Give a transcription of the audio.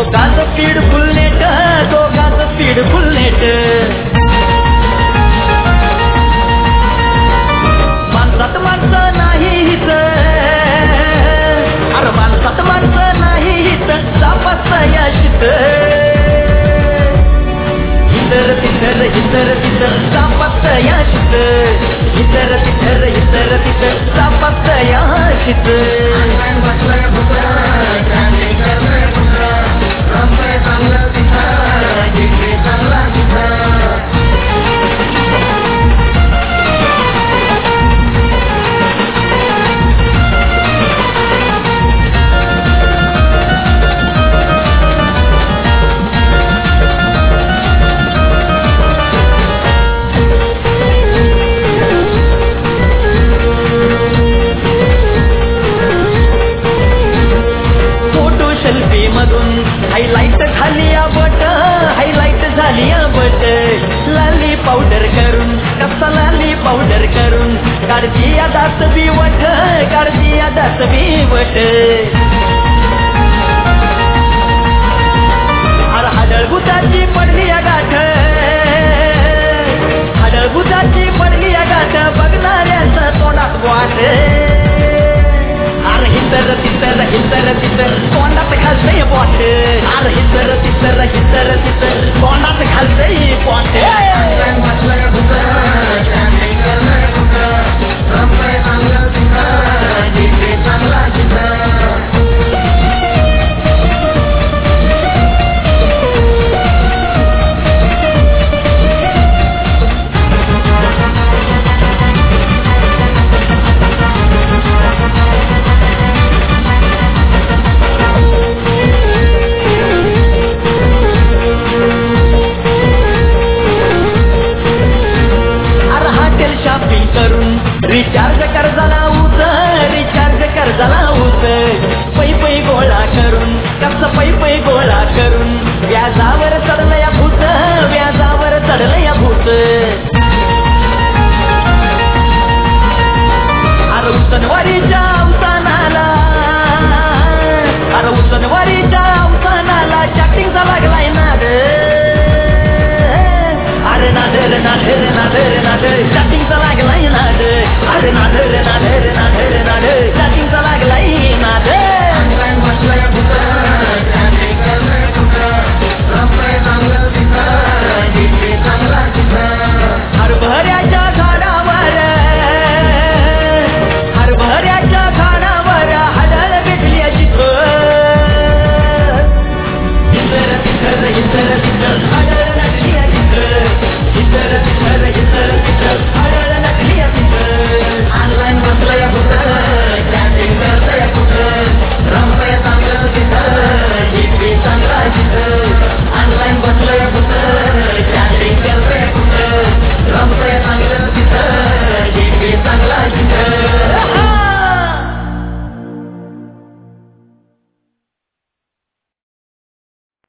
दोघांचं speed full net, दोघांचं speed full net. माणसात माणसं नाही हित, अरे माणसात माणसं नाही हित, सापात या शित. इतर तितर इतर तितर सापात या शित, इतर तितर इतर तितर सापात या शित. हायलाइट झाली बट, हायलाइट झाली बट. लाली पावडर करून, कसा लाली पावडर करून, काढजी दात बिवट, काढजी दात बिवट. अरे हडळगुताची पडली गाठ, हडळगुताची पडली गाठ, बघणाऱ्याचं तोंडात वाट. अरे हितर तितर हितर तितर तोंडात घालतंय बोट, अरे हितर तितर हितर तितर तोंडात घालतंय बोट. रिचार्ज कर्जाला उत, रिचार्ज कर्जाला उत. पै पै गोळा करून, कसं पै पै गोळा करून, व्याजावर चढलं या भूत, व्याजावर चढलं या भूत. अरे उसनवारीच्या अवसानाला, अरे उसनवारीच्या अवसानाला चॅटिंगचा लागलाय नाद. अरे नादर नादर नादर नादर चॅटिंगचा लागलाय नाद. अरे नादर